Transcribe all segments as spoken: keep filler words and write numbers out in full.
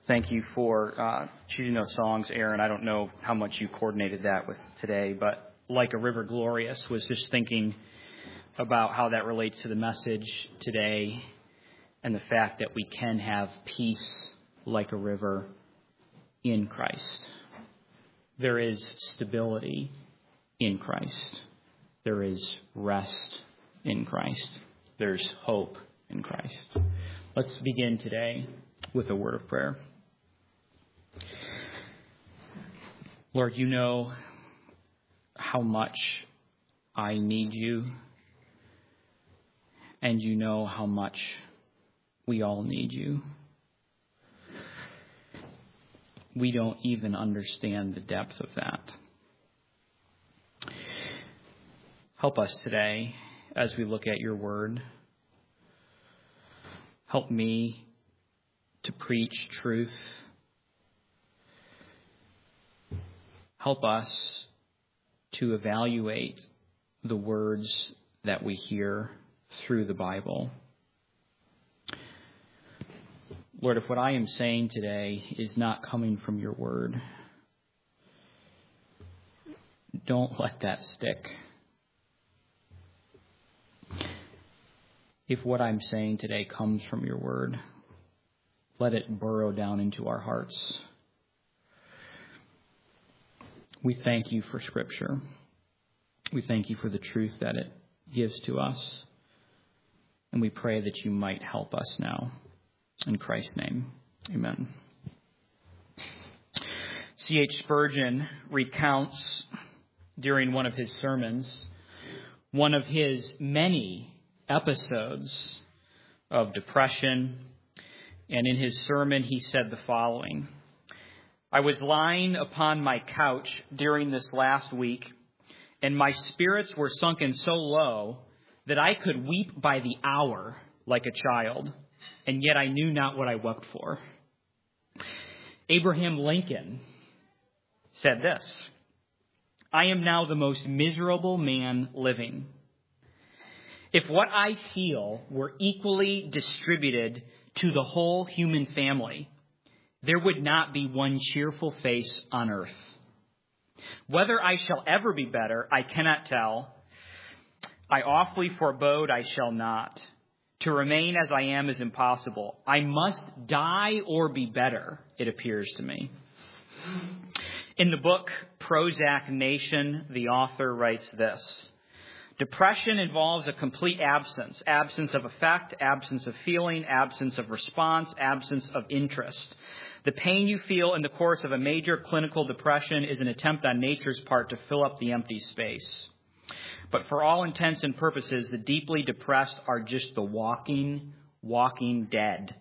Thank you for uh, choosing those songs, Aaron. I don't know how much you coordinated that with today, but Like a River Glorious was just thinking about how that relates to the message today and the fact that we can have peace like a river in Christ. There is stability in Christ. There is rest in Christ. There's hope in Christ. Let's begin today with a word of prayer. Lord, you know how much I need you, and you know how much we all need you. We don't even understand the depth of that. Help us today as we look at your word. Help me to preach truth. Help us to evaluate the words that we hear through the Bible. Lord, if what I am saying today is not coming from your word, don't let that stick. If what I'm saying today comes from your word, let it burrow down into our hearts. We thank you for Scripture. We thank you for the truth that it gives to us. And we pray that you might help us now. In Christ's name, amen. C H Spurgeon recounts during one of his sermons one of his many episodes of depression. And in his sermon, he said the following: I was lying upon my couch during this last week, and my spirits were sunken so low that I could weep by the hour like a child, and yet I knew not what I wept for. Abraham Lincoln said this: I am now the most miserable man living. If what I feel were equally distributed to the whole human family, there would not be one cheerful face on earth. Whether I shall ever be better, I cannot tell. I awfully forebode I shall not. To remain as I am is impossible. I must die or be better, it appears to me. In the book Prozac Nation, the author writes this: depression involves a complete absence, absence of effect, absence of feeling, absence of response, absence of interest. The pain you feel in the course of a major clinical depression is an attempt on nature's part to fill up the empty space. But for all intents and purposes, the deeply depressed are just the walking, walking dead.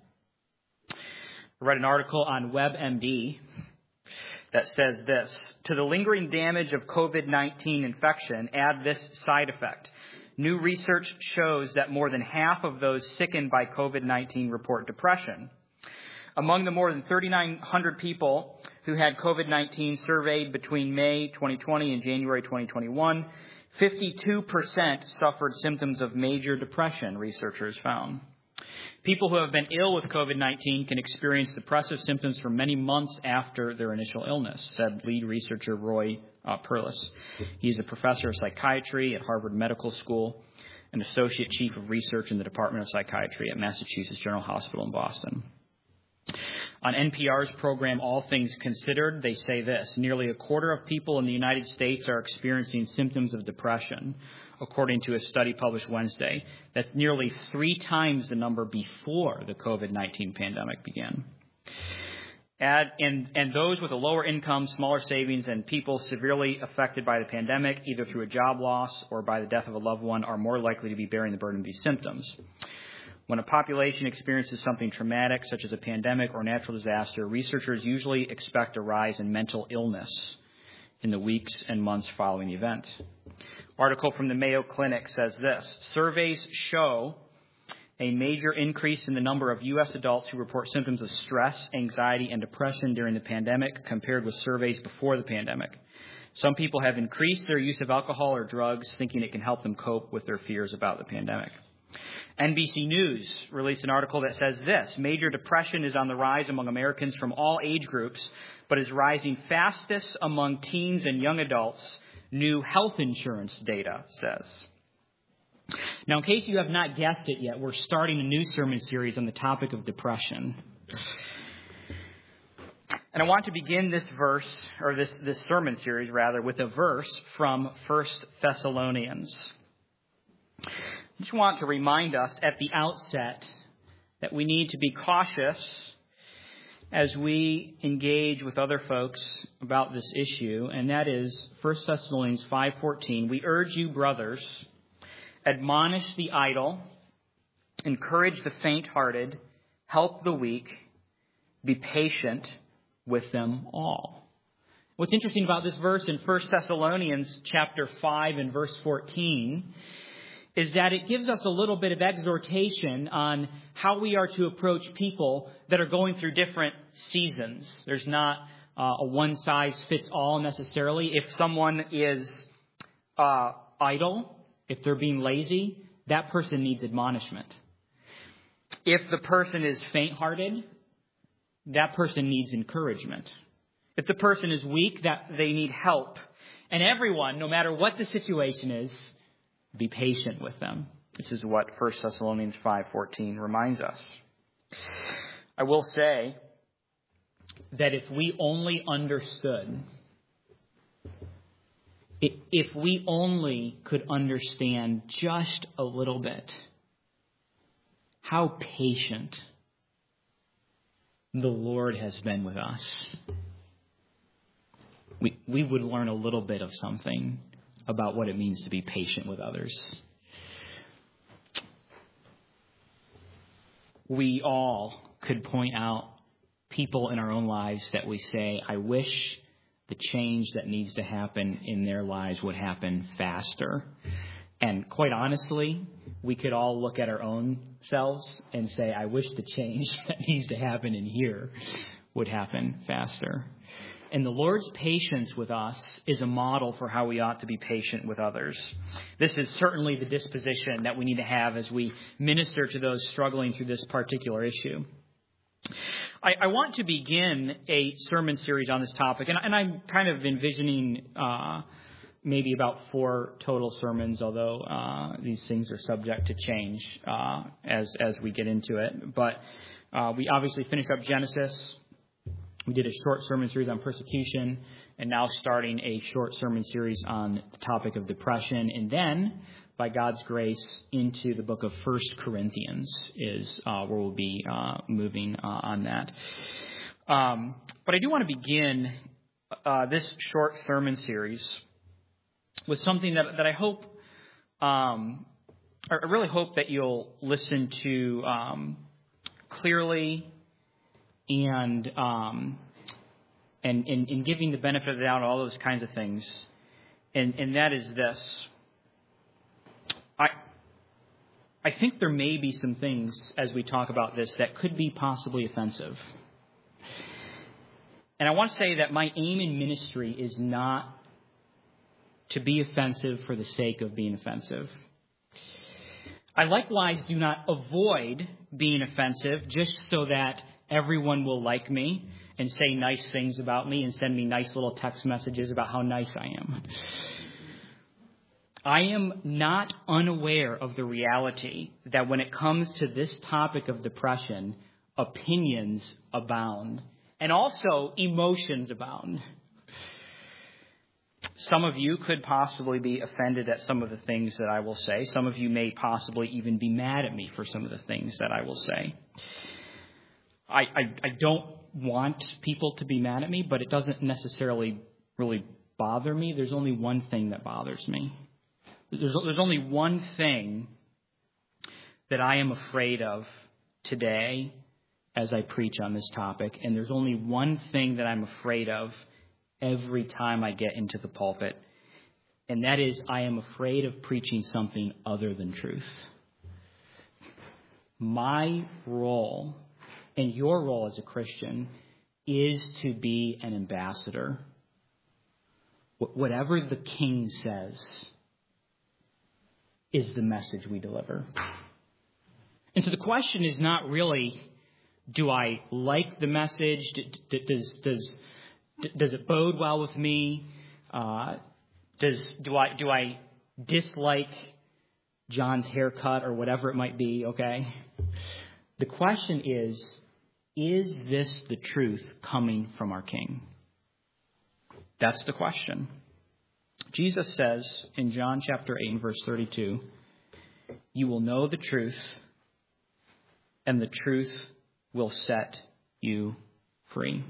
I read an article on WebMD that says this: to the lingering damage of covid nineteen infection, add this side effect. New research shows that more than half of those sickened by covid nineteen report depression. Among the more than thirty-nine hundred people who had covid nineteen surveyed between May twenty twenty and January twenty twenty-one, fifty-two percent suffered symptoms of major depression, researchers found. People who have been ill with covid nineteen can experience depressive symptoms for many months after their initial illness, said lead researcher Roy uh, Perlis. He's a professor of psychiatry at Harvard Medical School and associate chief of research in the Department of Psychiatry at Massachusetts General Hospital in Boston. On N P R's program All Things Considered, they say this: nearly a quarter of people in the United States are experiencing symptoms of depression, according to a study published Wednesday. That's nearly three times the number before the covid nineteen pandemic began. Add, and, and those with a lower income, smaller savings, and people severely affected by the pandemic, either through a job loss or by the death of a loved one, are more likely to be bearing the burden of these symptoms. When a population experiences something traumatic, such as a pandemic or natural disaster, researchers usually expect a rise in mental illness in the weeks and months following the event. Article from the Mayo Clinic says this: surveys show a major increase in the number of U S adults who report symptoms of stress, anxiety, and depression during the pandemic compared with surveys before the pandemic. Some people have increased their use of alcohol or drugs, thinking it can help them cope with their fears about the pandemic. N B C News released an article that says this: major depression is on the rise among Americans from all age groups, but is rising fastest among teens and young adults, new health insurance data says. Now, in case you have not guessed it yet, we're starting a new sermon series on the topic of depression. And I want to begin this verse, or this, this sermon series rather, with a verse from First Thessalonians. I just want to remind us at the outset that we need to be cautious as we engage with other folks about this issue, and that is First Thessalonians five fourteen. We urge you, brothers, admonish the idle, encourage the faint-hearted, help the weak, be patient with them all. What's interesting about this verse in First Thessalonians chapter five and verse fourteen is that it gives us a little bit of exhortation on how we are to approach people that are going through different seasons. There's not uh, a one-size-fits-all necessarily. If someone is uh, idle, if they're being lazy, that person needs admonishment. If the person is faint-hearted, that person needs encouragement. If the person is weak, that they need help. And everyone, no matter what the situation is, be patient with them. This is what First Thessalonians five fourteen reminds us. I will say that if we only understood, if we only could understand just a little bit how patient the Lord has been with us, we, we would learn a little bit of something about what it means to be patient with others. We all could point out people in our own lives that we say, I wish the change that needs to happen in their lives would happen faster. And quite honestly, we could all look at our own selves and say, I wish the change that needs to happen in here would happen faster. And the Lord's patience with us is a model for how we ought to be patient with others. This is certainly the disposition that we need to have as we minister to those struggling through this particular issue. I, I want to begin a sermon series on this topic, and, and I'm kind of envisioning uh, maybe about four total sermons, although uh, these things are subject to change uh, as as we get into it. But uh, we obviously finished up Genesis. We did a short sermon series on persecution, and now starting a short sermon series on the topic of depression. And then, by God's grace, into the book of First Corinthians is uh, where we'll be uh, moving uh, on that. Um, but I do want to begin uh, this short sermon series with something that, that I hope, um, I really hope that you'll listen to um, clearly and um, and in giving the benefit of the doubt, all those kinds of things. And, and that is this. I I think there may be some things as we talk about this that could be possibly offensive. And I want to say that my aim in ministry is not to be offensive for the sake of being offensive. I likewise do not avoid being offensive just so that everyone will like me and say nice things about me and send me nice little text messages about how nice I am. I am not unaware of the reality that when it comes to this topic of depression, opinions abound and also emotions abound. Some of you could possibly be offended at some of the things that I will say. Some of you may possibly even be mad at me for some of the things that I will say. I, I, I don't want people to be mad at me, but it doesn't necessarily really bother me. There's only one thing that bothers me. There's, there's only one thing that I am afraid of today as I preach on this topic, and there's only one thing that I'm afraid of every time I get into the pulpit, and that is I am afraid of preaching something other than truth. My role and your role as a Christian is to be an ambassador. Whatever the King says is the message we deliver. And so the question is not really, do I like the message? Does does does it bode well with me? Uh, does do I do I dislike John's haircut or whatever it might be? Okay. The question is, is this the truth coming from our King? That's the question. Jesus says in John chapter eight and verse thirty-two, you will know the truth, and the truth will set you free.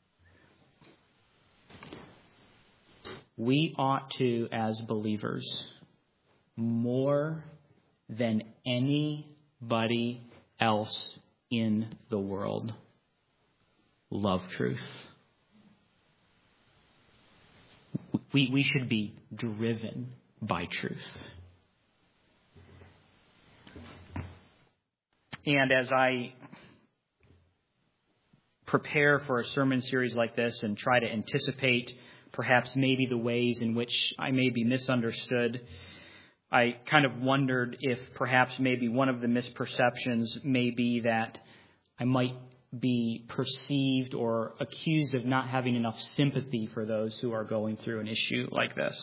We ought to, as believers, more than anybody else in the world, love truth. We, we should be driven by truth. And as I prepare for a sermon series like this and try to anticipate perhaps maybe the ways in which I may be misunderstood, I kind of wondered if perhaps maybe one of the misperceptions may be that I might be perceived or accused of not having enough sympathy for those who are going through an issue like this.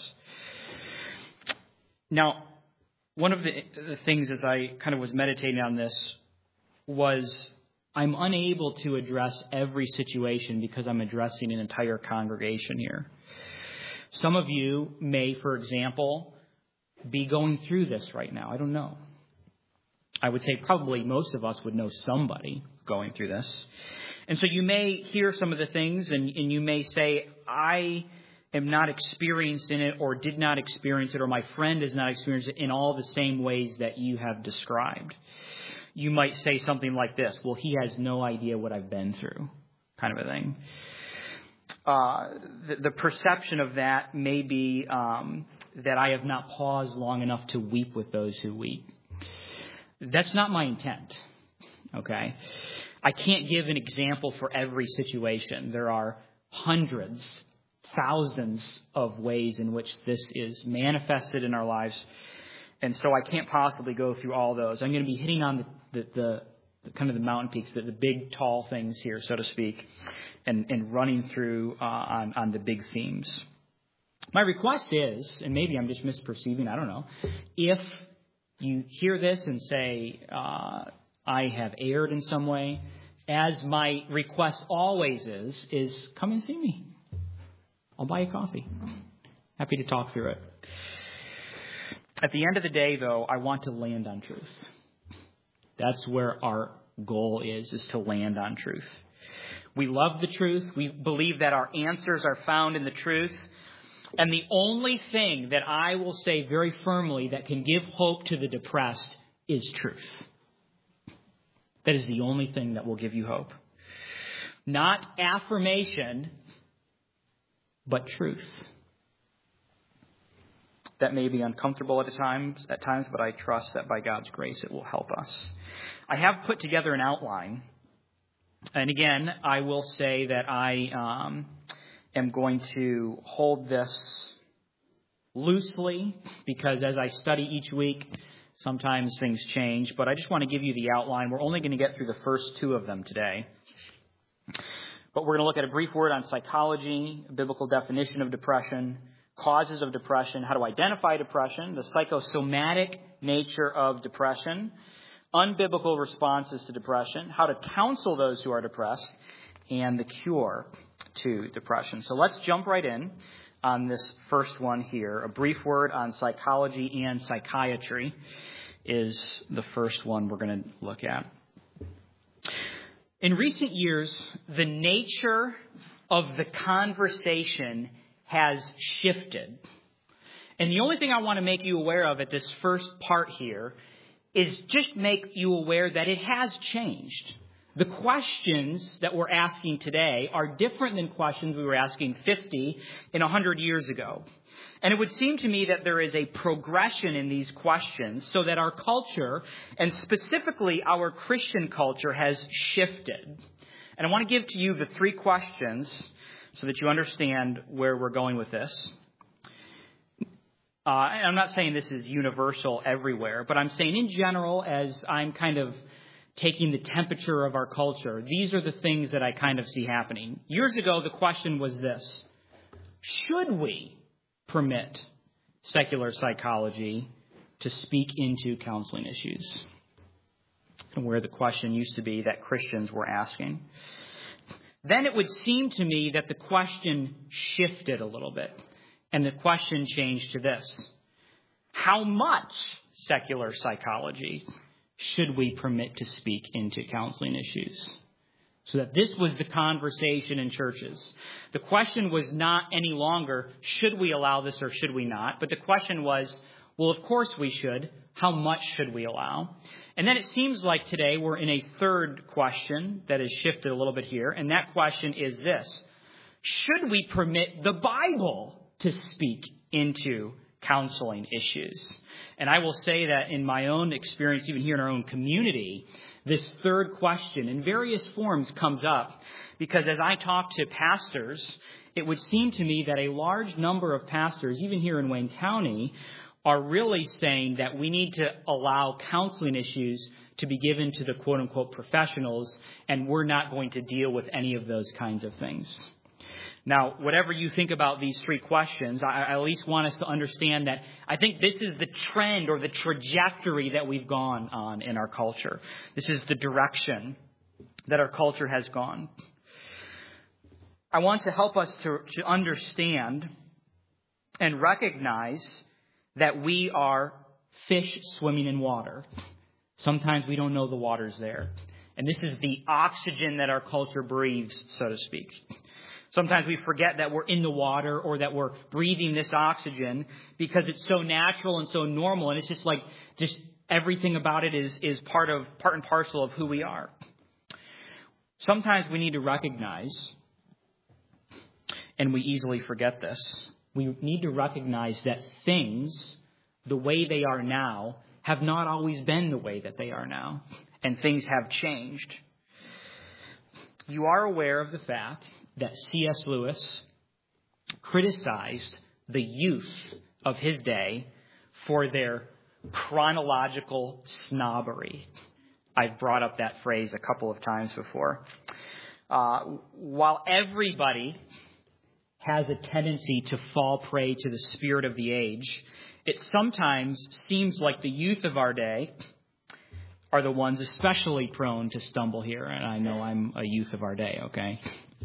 Now, one of the, the things as I kind of was meditating on this was I'm unable to address every situation because I'm addressing an entire congregation here. Some of you may, for example, be going through this right now. I don't know. I would say probably most of us would know somebody going through this. And so you may hear some of the things and, and you may say, I am not experiencing it or did not experience it or my friend has not experienced it in all the same ways that you have described. You might say something like this, well, he has no idea what I've been through, kind of a thing. Uh, the, the perception of that may be um, that I have not paused long enough to weep with those who weep. That's not my intent, okay? I can't give an example for every situation. There are hundreds, thousands of ways in which this is manifested in our lives. And so I can't possibly go through all those. I'm going to be hitting on the, the, the, the kind of the mountain peaks, the, the big, tall things here, so to speak, and, and running through uh, on, on the big themes. My request is, and maybe I'm just misperceiving, I don't know, if you hear this and say, uh, I have erred in some way, as my request always is, is come and see me. I'll buy you coffee. Happy to talk through it. At the end of the day, though, I want to land on truth. That's where our goal is, is to land on truth. We love the truth. We believe that our answers are found in the truth. And the only thing that I will say very firmly that can give hope to the depressed is truth. That is the only thing that will give you hope. Not affirmation, but truth. That may be uncomfortable at times, at times, but I trust that by God's grace it will help us. I have put together an outline. And again, I will say that I um, am going to hold this loosely because as I study each week, sometimes things change. But I just want to give you the outline. We're only going to get through the first two of them today. But we're going to look at a brief word on psychology, a biblical definition of depression, causes of depression, how to identify depression, the psychosomatic nature of depression, unbiblical responses to depression, how to counsel those who are depressed, and the cure to depression. So let's jump right in on this first one here. A brief word on psychology and psychiatry is the first one we're going to look at. In recent years, the nature of the conversation has shifted. And the only thing I want to make you aware of at this first part here is just make you aware that it has changed. The questions that we're asking today are different than questions we were asking fifty and one hundred years ago. And it would seem to me that there is a progression in these questions so that our culture, and specifically our Christian culture, has shifted. And I want to give to you the three questions so that you understand where we're going with this. uh, and I'm not saying this is universal everywhere, but I'm saying in general, as I'm kind of taking the temperature of our culture, these are the things that I kind of see happening. Years ago, the question was this: should we permit secular psychology to speak into counseling issues? And where the question used to be that Christians were asking. Then it would seem to me that the question shifted a little bit. And the question changed to this: how much secular psychology should we permit to speak into counseling issues? So that this was the conversation in churches. The question was not any longer, should we allow this or should we not? But the question was, well, of course we should. How much should we allow? And then it seems like today we're in a third question that has shifted a little bit here. And that question is this: should we permit the Bible to speak into counseling issues? And I will say that in my own experience, even here in our own community, this third question in various forms comes up because as I talk to pastors, it would seem to me that a large number of pastors, even here in Wayne County, are really saying that we need to allow counseling issues to be given to the quote-unquote professionals, and we're not going to deal with any of those kinds of things. Now, whatever you think about these three questions, I, I at least want us to understand that I think this is the trend or the trajectory that we've gone on in our culture. This is the direction that our culture has gone. I want to help us to, to understand and recognize that we are fish swimming in water. Sometimes we don't know the water's there. And this is the oxygen that our culture breathes, so to speak. Sometimes we forget that we're in the water or that we're breathing this oxygen because it's so natural and so normal. And it's just like, just everything about it is, is part of, part and parcel of who we are. Sometimes we need to recognize, and we easily forget this, we need to recognize that things, the way they are now, have not always been the way that they are now. And things have changed. You are aware of the fact that C S Lewis criticized the youth of his day for their chronological snobbery. I've brought up that phrase a couple of times before. Uh, while everybody has a tendency to fall prey to the spirit of the age, it sometimes seems like the youth of our day are the ones especially prone to stumble here. And I know I'm a youth of our day, okay?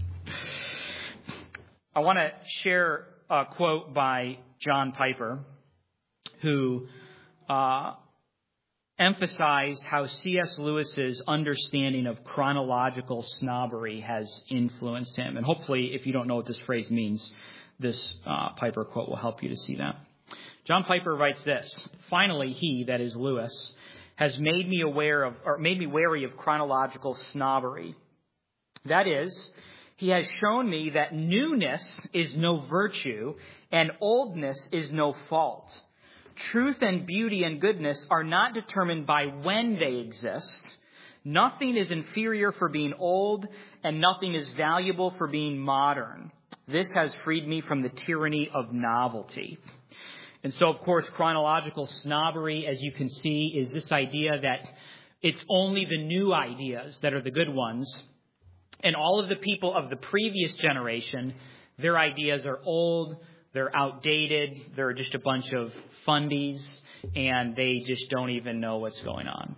I want to share a quote by John Piper, who uh, emphasized how C S Lewis's understanding of chronological snobbery has influenced him. And hopefully, if you don't know what this phrase means, this uh, Piper quote will help you to see that. John Piper writes this: "Finally, he, that is Lewis, has made me aware of, or made me wary of chronological snobbery. That is, he has shown me that newness is no virtue and oldness is no fault. Truth and beauty and goodness are not determined by when they exist. Nothing is inferior for being old, and nothing is valuable for being modern. This has freed me from the tyranny of novelty." And so, of course, chronological snobbery, as you can see, is this idea that it's only the new ideas that are the good ones. And all of the people of the previous generation, their ideas are old, they're outdated, they're just a bunch of fundies, and they just don't even know what's going on.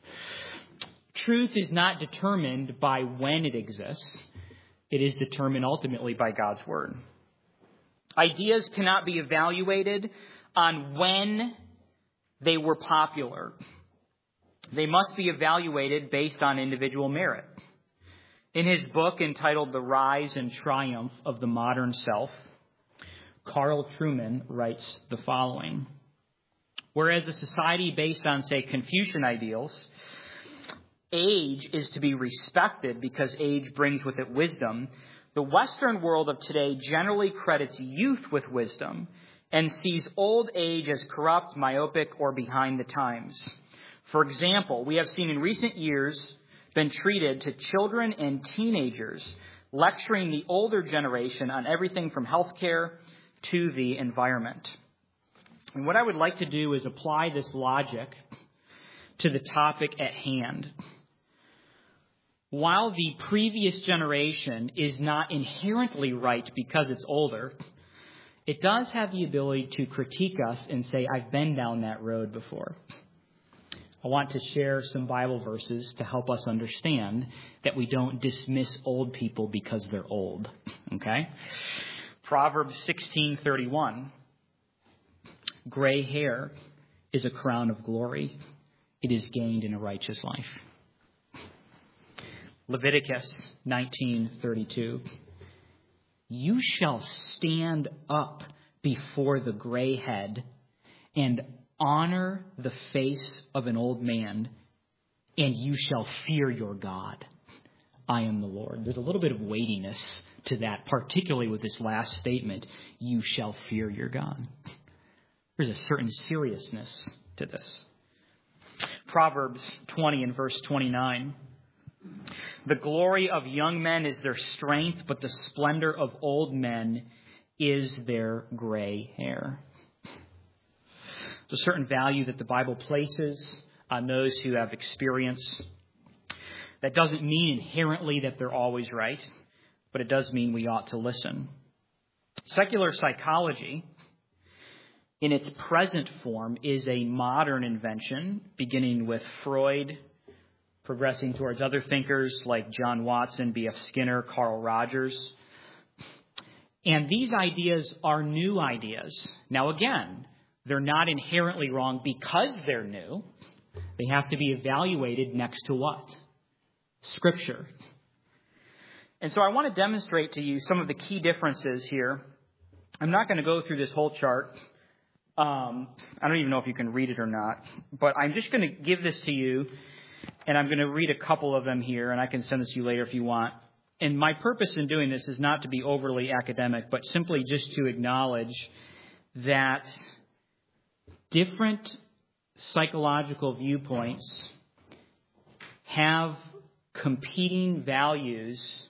Truth is not determined by when it exists. It is determined ultimately by God's Word. Ideas cannot be evaluated on when they were popular. They must be evaluated based on individual merit. In his book entitled The Rise and Triumph of the Modern Self, Carl Trueman writes the following: "Whereas a society based on, say, Confucian ideals, age is to be respected because age brings with it wisdom, the Western world of today generally credits youth with wisdom and sees old age as corrupt, myopic, or behind the times. For example, we have seen in recent years been treated to children and teenagers lecturing the older generation on everything from healthcare to the environment." And what I would like to do is apply this logic to the topic at hand. While the previous generation is not inherently right because it's older, it does have the ability to critique us and say, I've been down that road before. I want to share some Bible verses to help us understand that we don't dismiss old people because they're old. Okay? Proverbs sixteen thirty-one. Gray hair is a crown of glory. It is gained in a righteous life. Leviticus nineteen thirty-two. You shall stand up before the gray head and honor the face of an old man, and you shall fear your God. I am the Lord. There's a little bit of weightiness to that, particularly with this last statement, you shall fear your God. There's a certain seriousness to this. Proverbs twenty and verse twenty-nine. The glory of young men is their strength, but the splendor of old men is their gray hair. There's a certain value that the Bible places on those who have experience. That doesn't mean inherently that they're always right, but it does mean we ought to listen. Secular psychology, in its present form, is a modern invention, beginning with Freud, progressing towards other thinkers like John Watson, B F Skinner, Carl Rogers. And these ideas are new ideas. Now, again, they're not inherently wrong because they're new. They have to be evaluated next to what? Scripture. And so I want to demonstrate to you some of the key differences here. I'm not going to go through this whole chart. Um, I don't even know if you can read it or not. But I'm just going to give this to you. And I'm going to read a couple of them here, and I can send this to you later if you want. And my purpose in doing this is not to be overly academic, but simply just to acknowledge that different psychological viewpoints have competing values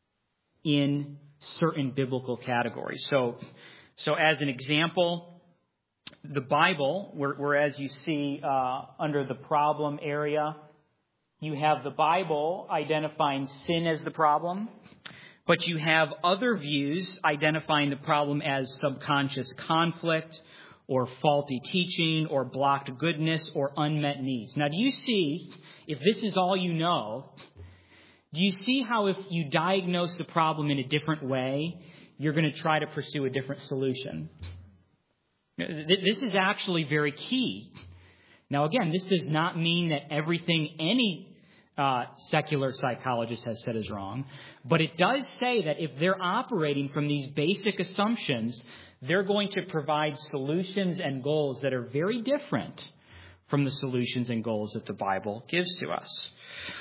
in certain biblical categories. So, so as an example, the Bible, whereas you see uh, under the problem area, you have the Bible identifying sin as the problem, but you have other views identifying the problem as subconscious conflict or faulty teaching or blocked goodness or unmet needs. Now, do you see, if this is all you know, do you see how if you diagnose the problem in a different way, you're going to try to pursue a different solution? This is actually very key. Now, again, this does not mean that everything any uh, secular psychologist has said is wrong, but it does say that if they're operating from these basic assumptions, they're going to provide solutions and goals that are very different from the solutions and goals that the Bible gives to us.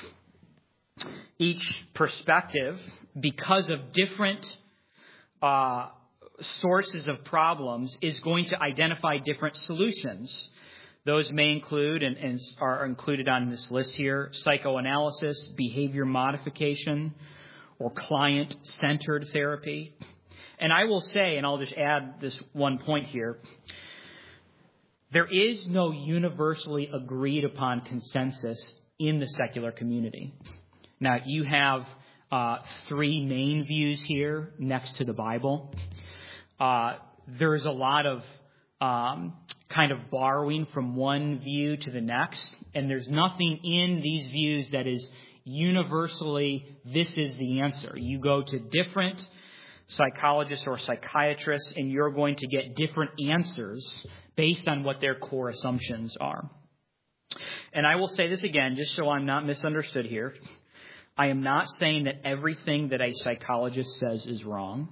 Each perspective, because of different uh, sources of problems, is going to identify different solutions. Those may include, and, and are included on this list here, psychoanalysis, behavior modification, or client-centered therapy. And I will say, and I'll just add this one point here, there is no universally agreed upon consensus in the secular community. Now, you have uh, three main views here next to the Bible. Uh, there's a lot of um, kind of borrowing from one view to the next, and there's nothing in these views that is universally, this is the answer. You go to different psychologists or psychiatrists, and you're going to get different answers based on what their core assumptions are. And I will say this again, just so I'm not misunderstood here. I am not saying that everything that a psychologist says is wrong.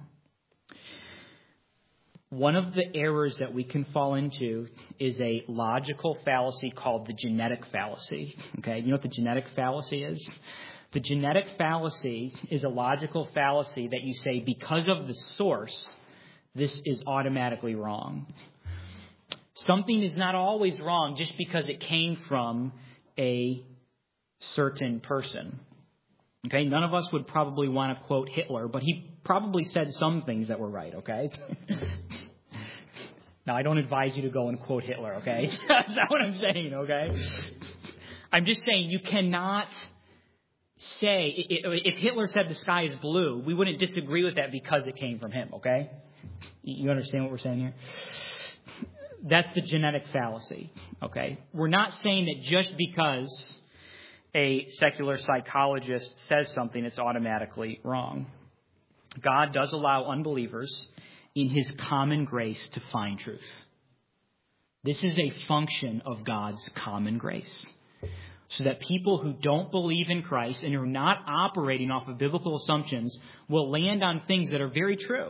One of the errors that we can fall into is a logical fallacy called the genetic fallacy. Okay, you know what the genetic fallacy is? The genetic fallacy is a logical fallacy that you say, because of the source, this is automatically wrong. Something is not always wrong just because it came from a certain person. Okay, none of us would probably want to quote Hitler, but he probably said some things that were right, okay? Now, I don't advise you to go and quote Hitler, okay? That's not what I'm saying, okay? I'm just saying you cannot say, if Hitler said the sky is blue, we wouldn't disagree with that because it came from him, okay? You understand what we're saying here? That's the genetic fallacy, okay? We're not saying that just because a secular psychologist says something, it's automatically wrong. God does allow unbelievers in his common grace to find truth. This is a function of God's common grace. So that people who don't believe in Christ and are not operating off of biblical assumptions will land on things that are very true.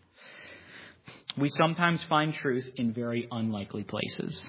We sometimes find truth in very unlikely places.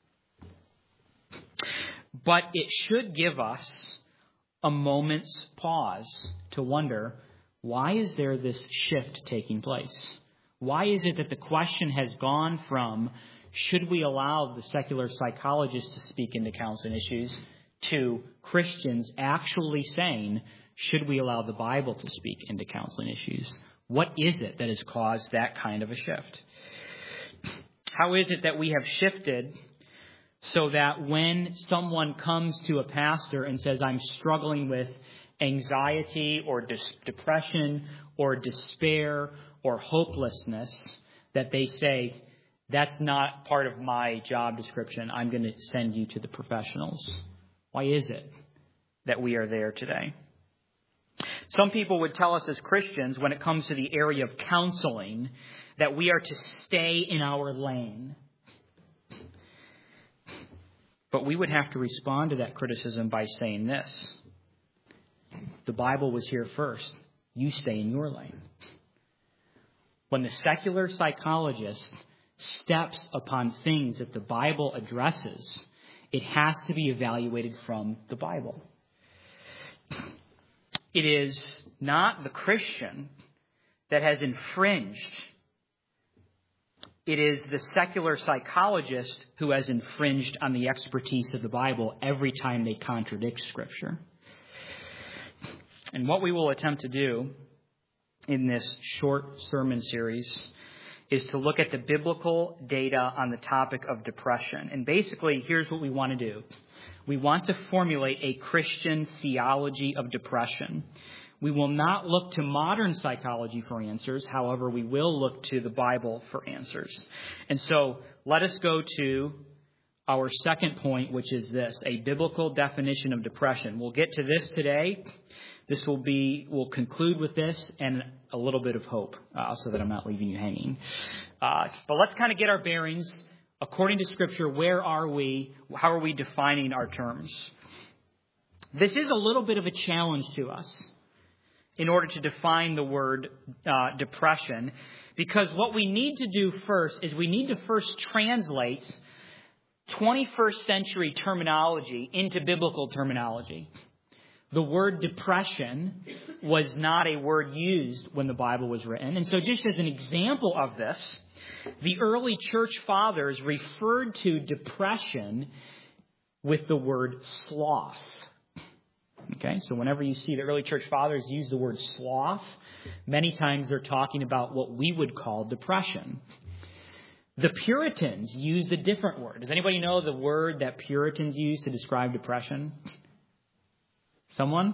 But it should give us a moment's pause to wonder, why is there this shift taking place? Why is it that the question has gone from, should we allow the secular psychologist to speak into counseling issues, to Christians actually saying, should we allow the Bible to speak into counseling issues? What is it that has caused that kind of a shift? How is it that we have shifted so that when someone comes to a pastor and says, I'm struggling with anxiety or dis- depression or despair or hopelessness, that they say, that's not part of my job description. I'm going to send you to the professionals. Why is it that we are there today? Some people would tell us as Christians, when it comes to the area of counseling, that we are to stay in our lane. But we would have to respond to that criticism by saying this. The Bible was here first. You stay in your lane. When the secular psychologist steps upon things that the Bible addresses, it has to be evaluated from the Bible. It is not the Christian that has infringed. It is the secular psychologist who has infringed on the expertise of the Bible every time they contradict Scripture. And what we will attempt to do in this short sermon series is to look at the biblical data on the topic of depression. And basically, here's what we want to do. We want to formulate a Christian theology of depression. We will not look to modern psychology for answers. However, we will look to the Bible for answers. And so let us go to our second point, which is this, a biblical definition of depression. We'll get to this today. This will be, we'll conclude with this and a little bit of hope, uh, so that I'm not leaving you hanging. Uh, but let's kind of get our bearings. According to Scripture, where are we? How are we defining our terms? This is a little bit of a challenge to us in order to define the word uh, depression, because what we need to do first is we need to first translate twenty-first century terminology into biblical terminology. The word depression was not a word used when the Bible was written. And so just as an example of this, the early church fathers referred to depression with the word sloth. Okay, so whenever you see the early church fathers use the word sloth, many times they're talking about what we would call depression. The Puritans used a different word. Does anybody know the word that Puritans used to describe depression? Someone?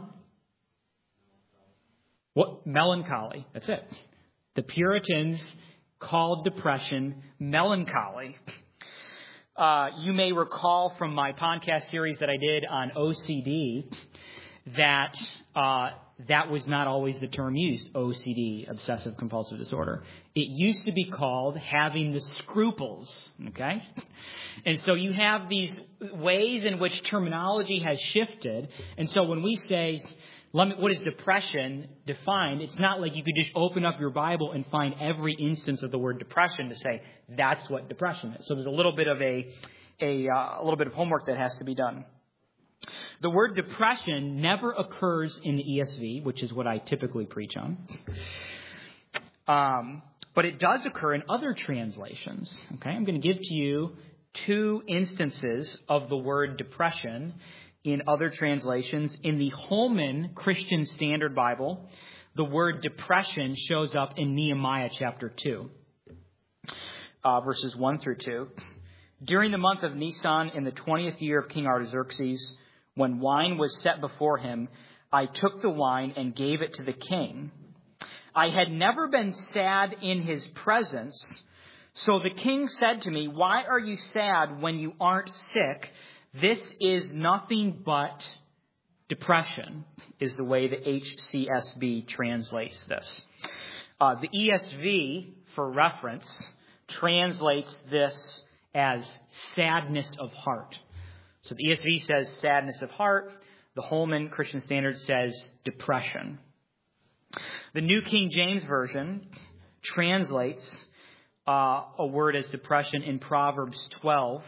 What? Melancholy. That's it. The Puritans called depression melancholy. Uh, you may recall from my podcast series that I did on O C D that uh, that was not always the term used, O C D, obsessive compulsive disorder. It used to be called having the scruples, okay? And so you have these ways in which terminology has shifted. And so when we say, let me, what is depression defined, it's not like you could just open up your Bible and find every instance of the word depression to say that's what depression is. So there's a little bit of a, a, uh, a little bit of homework that has to be done. The word depression never occurs in the E S V, which is what I typically preach on. Um, but it does occur in other translations. Okay, I'm going to give to you two instances of the word depression in other translations. In the Holman Christian Standard Bible, the word depression shows up in Nehemiah chapter two. uh, verses one through two. During the month of Nisan, in the twentieth year of King Artaxerxes, when wine was set before him, I took the wine and gave it to the king. I had never been sad in his presence. So the king said to me, why are you sad when you aren't sick? This is nothing but depression, is the way the H C S B translates this. Uh, the E S V, for reference, translates this as sadness of heart. So the E S V says sadness of heart. The Holman Christian Standard says depression. The New King James Version translates uh, a word as depression in Proverbs twelve,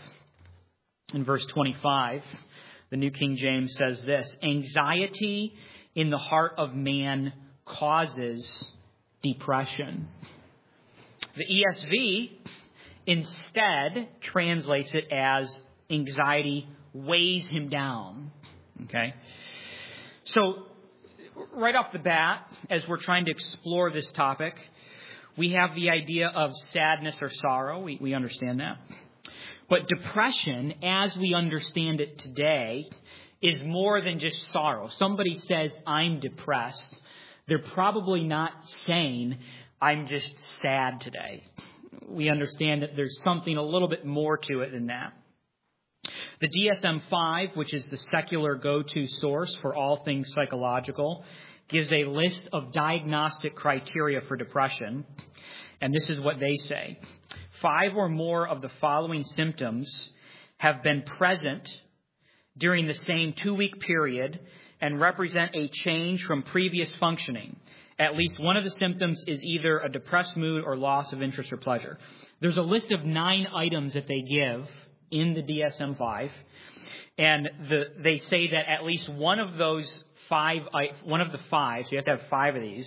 in verse twenty-five. The New King James says this: anxiety in the heart of man causes depression. The E S V instead translates it as anxiety weighs him down. Okay? So, right off the bat, as we're trying to explore this topic, we have the idea of sadness or sorrow. We, we understand that. But depression, as we understand it today, is more than just sorrow. Somebody says, I'm depressed. They're probably not saying, I'm just sad today. We understand that there's something a little bit more to it than that. The D S M five, which is the secular go-to source for all things psychological, gives a list of diagnostic criteria for depression. And this is what they say. Five or more of the following symptoms have been present during the same two-week period and represent a change from previous functioning. At least one of the symptoms is either a depressed mood or loss of interest or pleasure. There's a list of nine items that they give in the D S M five, and the, they say that at least one of those five, one of the five, so you have to have five of these,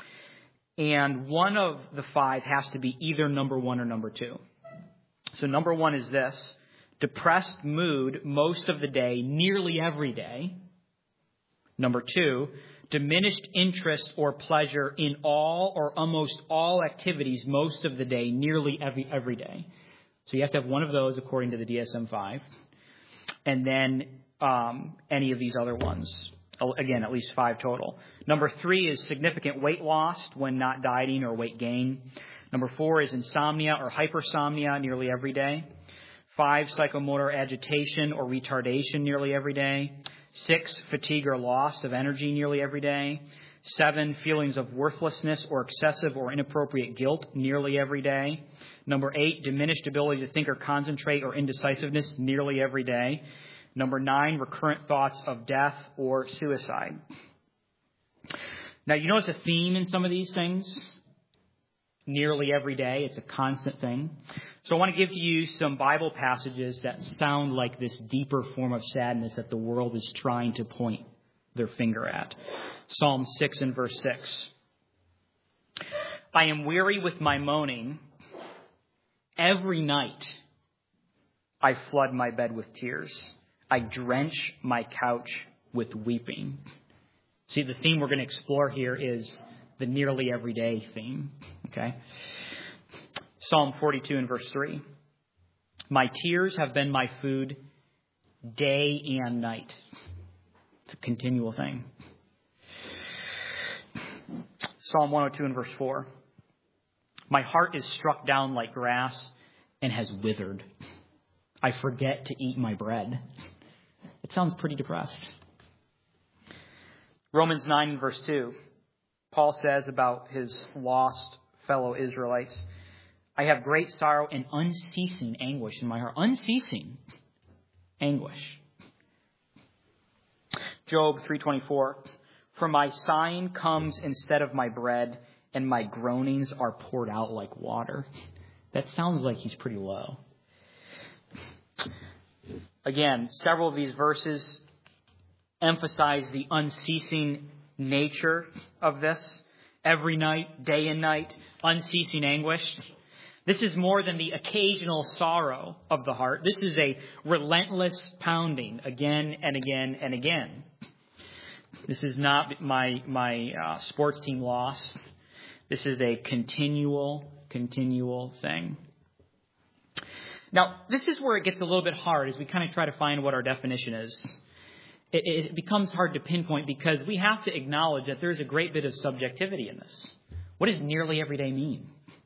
and one of the five has to be either number one or number two. So number one is this: depressed mood most of the day, nearly every day. Number two, diminished interest or pleasure in all or almost all activities most of the day, nearly every every day. So you have to have one of those according to the D S M five. And then um, any of these other ones. Again, at least five total. Number three is significant weight loss when not dieting or weight gain. Number four is insomnia or hypersomnia nearly every day. Five, psychomotor agitation or retardation nearly every day. Six, fatigue or loss of energy nearly every day. Seven, feelings of worthlessness or excessive or inappropriate guilt nearly every day. Number eight, diminished ability to think or concentrate or indecisiveness nearly every day. Number nine, recurrent thoughts of death or suicide. Now, you notice a theme in some of these things? Nearly every day. It's a constant thing. So I want to give to you some Bible passages that sound like this deeper form of sadness that the world is trying to point their finger at. Psalm six and verse six. I am weary with my moaning. Every night I flood my bed with tears. I drench my couch with weeping. See, the theme we're going to explore here is the nearly everyday theme. Okay? Psalm forty-two and verse three. My tears have been my food day and night. It's a continual thing. Psalm one oh two and verse four. My heart is struck down like grass and has withered. I forget to eat my bread. It sounds pretty depressed. Romans nine and verse two. Paul says about his lost fellow Israelites, I have great sorrow and unceasing anguish in my heart. Unceasing anguish. Job three twenty-four. For my sighing comes instead of my bread, and my groanings are poured out like water. That sounds like he's pretty low. Again, several of these verses emphasize the unceasing nature of this. Every night, day and night, unceasing anguish. This is more than the occasional sorrow of the heart. This is a relentless pounding again and again and again. This is not my my uh, sports team loss. This is a continual, continual thing. Now, this is where it gets a little bit hard as we kind of try to find what our definition is. It, it becomes hard to pinpoint because we have to acknowledge that there's a great bit of subjectivity in this. What does nearly every day mean?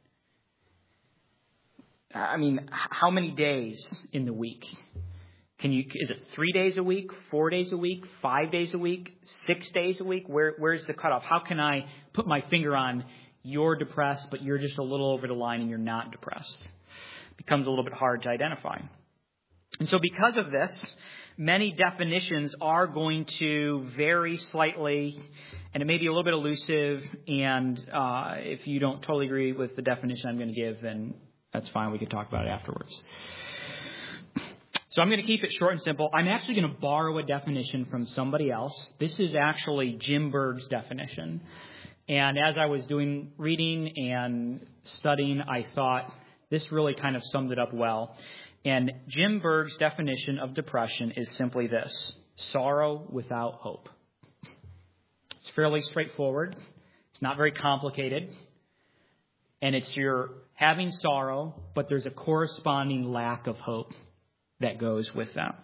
I mean, how many days in the week? Can you, is it three days a week, four days a week, five days a week, six days a week? Where, where's the cutoff? How can I put my finger on you're depressed, but you're just a little over the line and you're not depressed? It becomes a little bit hard to identify. And so because of this, many definitions are going to vary slightly, and it may be a little bit elusive. And uh, if you don't totally agree with the definition I'm going to give, then that's fine. We can talk about it afterwards. So I'm going to keep it short and simple. I'm actually going to borrow a definition from somebody else. This is actually Jim Berg's definition. And as I was doing reading and studying, I thought this really kind of summed it up well. And Jim Berg's definition of depression is simply this: sorrow without hope. It's fairly straightforward. It's not very complicated. And it's you're having sorrow, but there's a corresponding lack of hope that goes with that.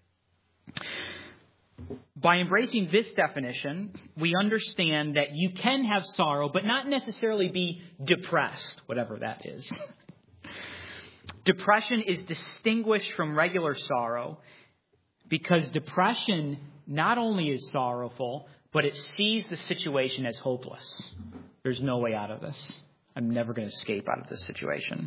By embracing this definition, we understand that you can have sorrow, but not necessarily be depressed, whatever that is. Depression is distinguished from regular sorrow because depression not only is sorrowful, but it sees the situation as hopeless. There's no way out of this. I'm never going to escape out of this situation.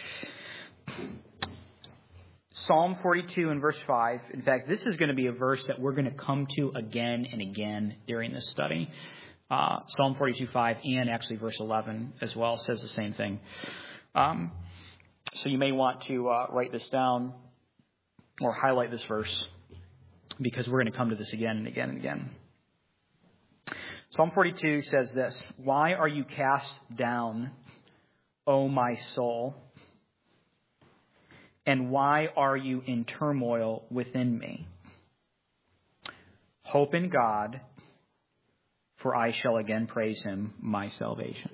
Psalm forty-two and verse five. In fact, this is going to be a verse that we're going to come to again and again during this study. Uh, Psalm forty-two five and actually verse eleven as well says the same thing. Um, so you may want to uh, write this down or highlight this verse because we're going to come to this again and again and again. Psalm forty-two says this: "Why are you cast down, O my soul? And why are you in turmoil within me? Hope in God, for I shall again praise him, my salvation."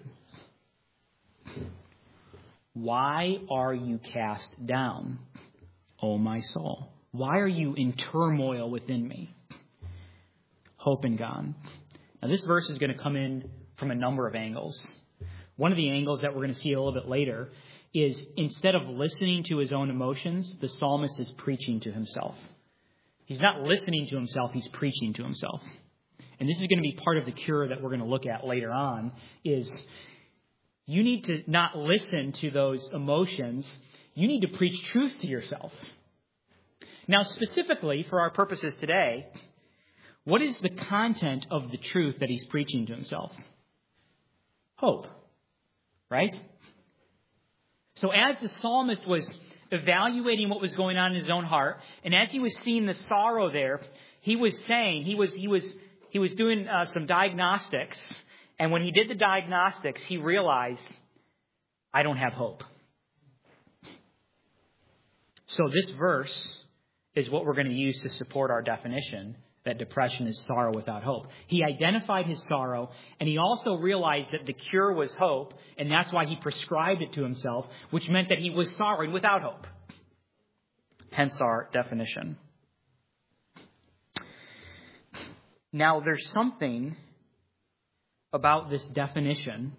Why are you cast down, O my soul? Why are you in turmoil within me? Hope in God. Now, this verse is going to come in from a number of angles. One of the angles that we're going to see a little bit later is instead of listening to his own emotions, the psalmist is preaching to himself. He's not listening to himself, he's preaching to himself. And this is going to be part of the cure that we're going to look at later on, is you need to not listen to those emotions. You need to preach truth to yourself. Now, specifically for our purposes today, what is the content of the truth that he's preaching to himself? Hope, right? So as the psalmist was evaluating what was going on in his own heart, and as he was seeing the sorrow there, he was saying, he was he was he was doing uh, some diagnostics, and when he did the diagnostics, he realized, I don't have hope. So this verse is what we're going to use to support our definition that depression is sorrow without hope. He identified his sorrow, and he also realized that the cure was hope, and that's why he prescribed it to himself, which meant that he was sorrowing without hope. Hence our definition. Now, there's something about this definition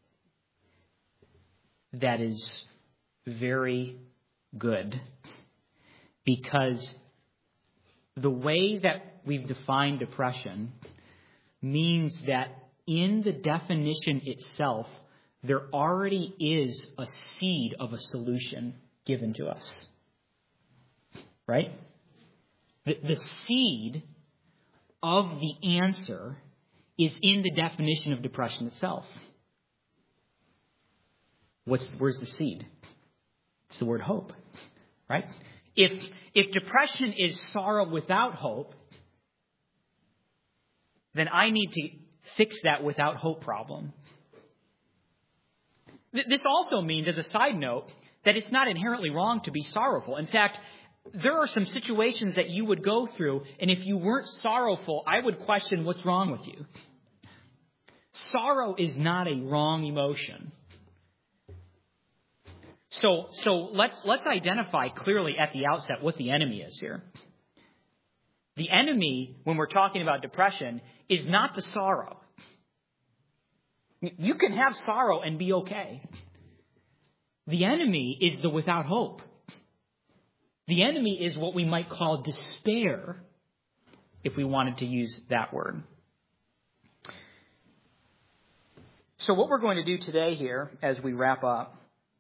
that is very good, because the way that we've defined depression means that in the definition itself, there already is a seed of a solution given to us. Right? The, the seed of the answer is in the definition of depression itself. What's, where's the seed? It's the word hope. Right? If, if depression is sorrow without hope, then I need to fix that without hope problem. This also means, as a side note, that it's not inherently wrong to be sorrowful. In fact, there are some situations that you would go through, and if you weren't sorrowful, I would question what's wrong with you. Sorrow is not a wrong emotion. So, so let's, let's identify clearly at the outset what the enemy is here. The enemy, when we're talking about depression, is not the sorrow. You can have sorrow and be okay. The enemy is the without hope. The enemy is what we might call despair, if we wanted to use that word. So what we're going to do today here, as we wrap up,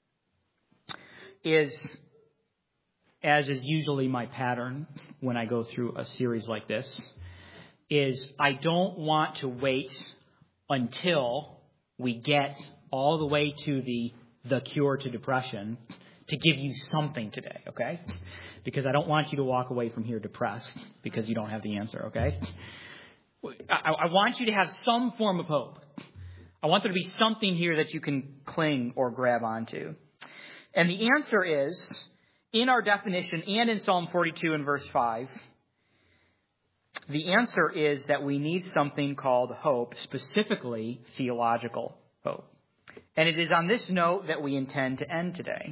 is, as is usually my pattern when I go through a series like this, is I don't want to wait until we get all the way to the the cure to depression to give you something today, okay? Because I don't want you to walk away from here depressed because you don't have the answer, okay? I, I want you to have some form of hope. I want there to be something here that you can cling or grab onto. And the answer is, in our definition and in Psalm forty-two and verse five, the answer is that we need something called hope, specifically theological hope. And it is on this note that we intend to end today.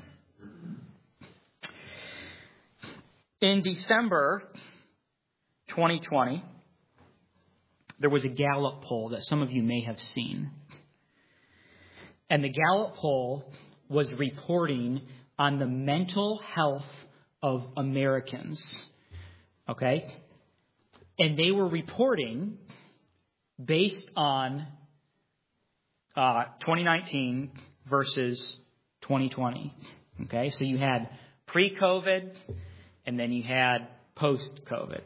In December twenty twenty, there was a Gallup poll that some of you may have seen. And the Gallup poll was reporting on the mental health of Americans. Okay? And they were reporting based on uh, twenty nineteen versus twenty twenty. Okay? So you had pre-COVID and then you had post-COVID.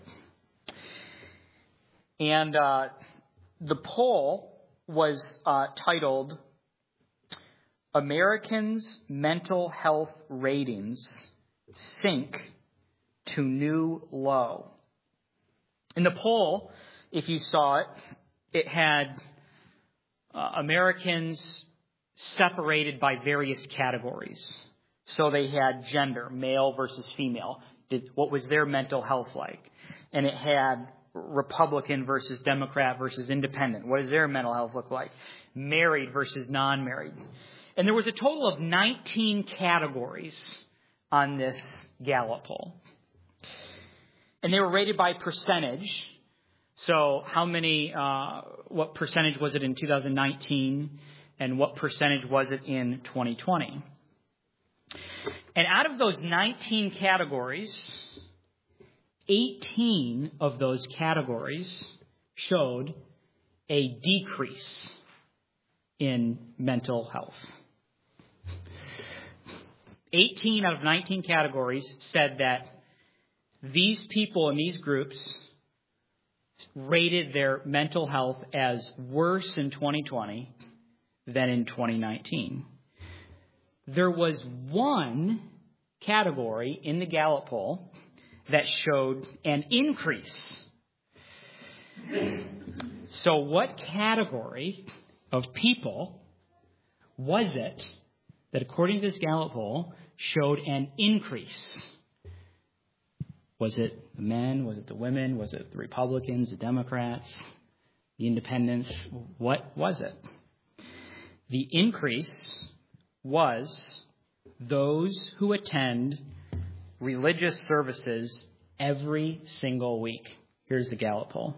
And uh, the poll was uh, titled Americans' Mental Health Ratings Sink to New Low. In the poll, if you saw it, it had uh, Americans separated by various categories. So they had gender, male versus female. Did, what was their mental health like? And it had Republican versus Democrat versus independent. What does their mental health look like? Married versus non-married. And there was a total of nineteen categories on this Gallup poll. And they were rated by percentage. So how many, uh, what percentage was it in two thousand nineteen? And what percentage was it in twenty twenty? And out of those nineteen categories, eighteen of those categories showed a decrease in mental health. eighteen out of nineteen categories said that these people in these groups rated their mental health as worse in twenty twenty than in twenty nineteen. There was one category in the Gallup poll that showed an increase. So what category of people was it that, according to this Gallup poll, showed an increase? Was it the men? Was it the women? Was it the Republicans, the Democrats, the independents? What was it? The increase was those who attend religious services every single week. Here's the Gallup poll.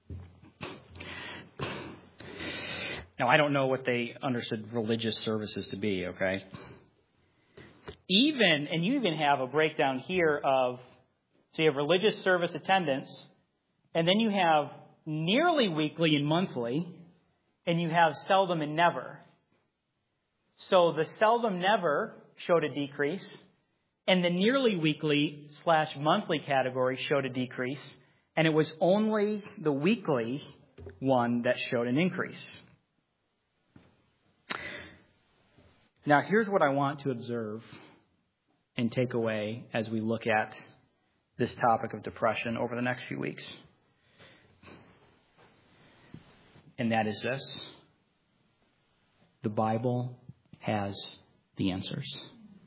Now, I don't know what they understood religious services to be, okay? Even, and you even have a breakdown here of, so you have religious service attendance, and then you have nearly weekly and monthly, and you have seldom and never. So the seldom never showed a decrease, and the nearly weekly slash monthly category showed a decrease, and it was only the weekly one that showed an increase. Now, here's what I want to observe and take away as we look at this topic of depression over the next few weeks. And that is this: the Bible has the answers.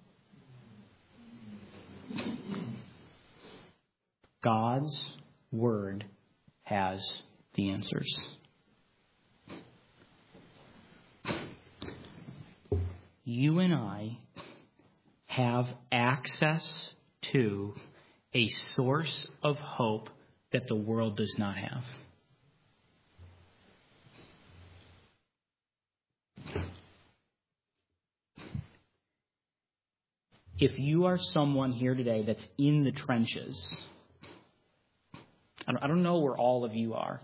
God's Word has the answers. You and I have access to a source of hope that the world does not have. If you are someone here today that's in the trenches, I don't know where all of you are,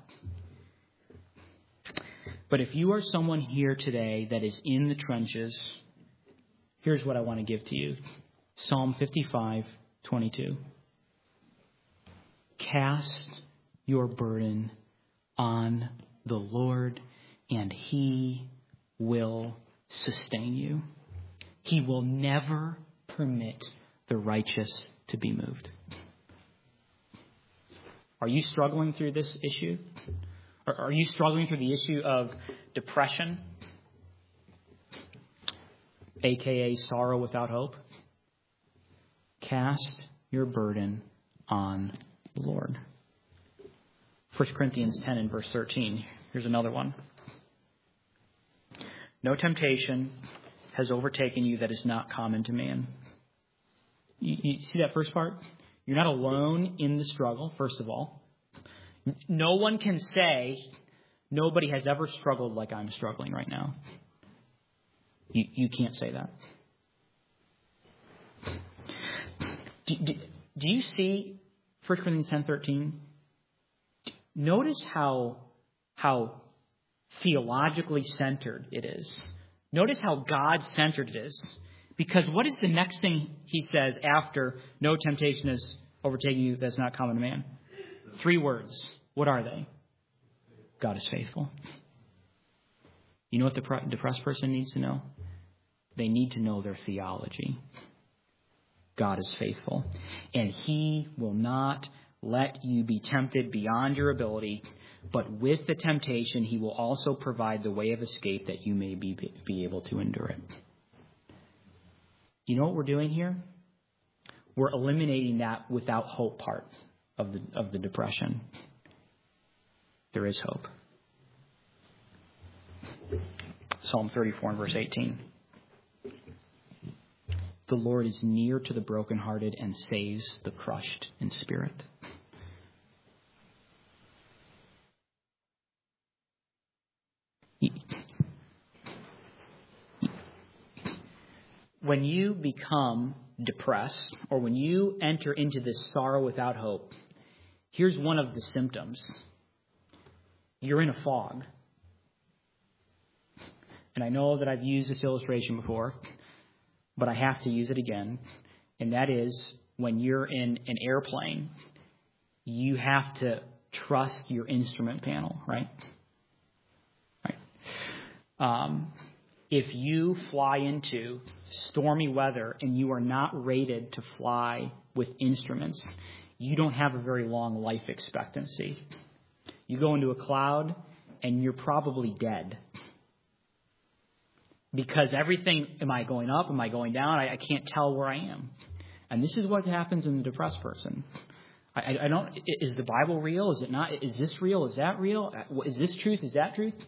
but if you are someone here today that is in the trenches, here's what I want to give to you. Psalm fifty-five twenty-two. Cast your burden on the Lord, and He will sustain you. He will never permit the righteous to be moved. Are you struggling through this issue? Or are you struggling through the issue of depression, aka sorrow without hope? Cast your burden on the Lord. First Corinthians ten and verse thirteen. Here's another one. No temptation has overtaken you that is not common to man. You, you see that first part? You're not alone in the struggle, first of all. No one can say nobody has ever struggled like I'm struggling right now. You, you can't say that. Do, do, do you see First Corinthians ten thirteen? Notice how, how theologically centered it is. Notice how God-centered it is. Because what is the next thing he says after no temptation has overtaken you that's not common to man? Three words. What are they? God is faithful. You know what the depressed person needs to know? They need to know their theology. God is faithful. And He will not let you be tempted beyond your ability, but with the temptation, He will also provide the way of escape that you may be, be able to endure it. You know what we're doing here? We're eliminating that without hope part of the of the depression. There is hope. Psalm thirty-four and verse eighteen. The Lord is near to the brokenhearted and saves the crushed in spirit. When you become depressed, or when you enter into this sorrow without hope, here's one of the symptoms. You're in a fog. And I know that I've used this illustration before, but I have to use it again. And that is when you're in an airplane, you have to trust your instrument panel, right? Right. Um, if you fly into stormy weather and you are not rated to fly with instruments, you don't have a very long life expectancy. You go into a cloud and you're probably dead. Because everything, am I going up? Am I going down? I, I can't tell where I am. And this is what happens in the depressed person. I, I, I don't, is the Bible real? Is it not? Is this real? Is that real? Is this truth? Is that truth?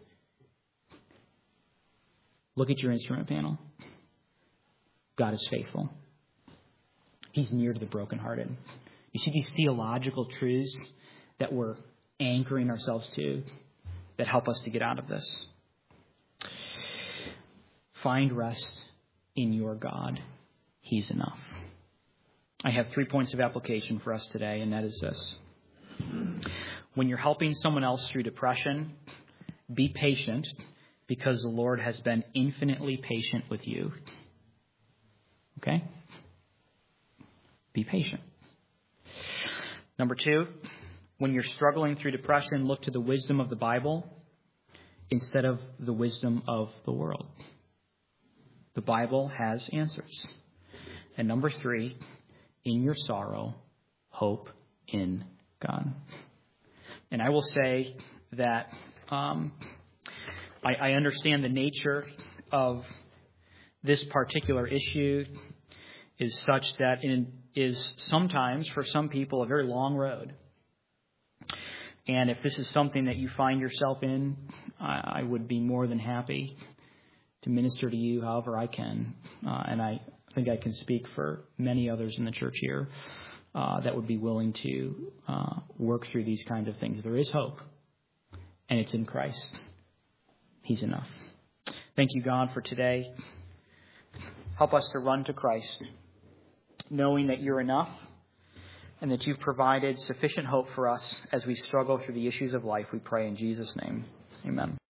Look at your instrument panel. God is faithful. He's near to the brokenhearted. You see these theological truths that we're anchoring ourselves to that help us to get out of this. Find rest in your God. He's enough. I have three points of application for us today, and that is this. When you're helping someone else through depression, be patient, because the Lord has been infinitely patient with you. Okay? Be patient. Number two, when you're struggling through depression, look to the wisdom of the Bible instead of the wisdom of the world. The Bible has answers. And number three, in your sorrow, hope in God. And I will say that um, I, I understand the nature of this particular issue is such that it is sometimes, for some people, a very long road. And if this is something that you find yourself in, I, I would be more than happy to minister to you however I can. Uh, and I think I can speak for many others in the church here uh, that would be willing to uh, work through these kinds of things. There is hope, and it's in Christ. He's enough. Thank you, God, for today. Help us to run to Christ, knowing that you're enough and that you've provided sufficient hope for us as we struggle through the issues of life. We pray in Jesus' name. Amen.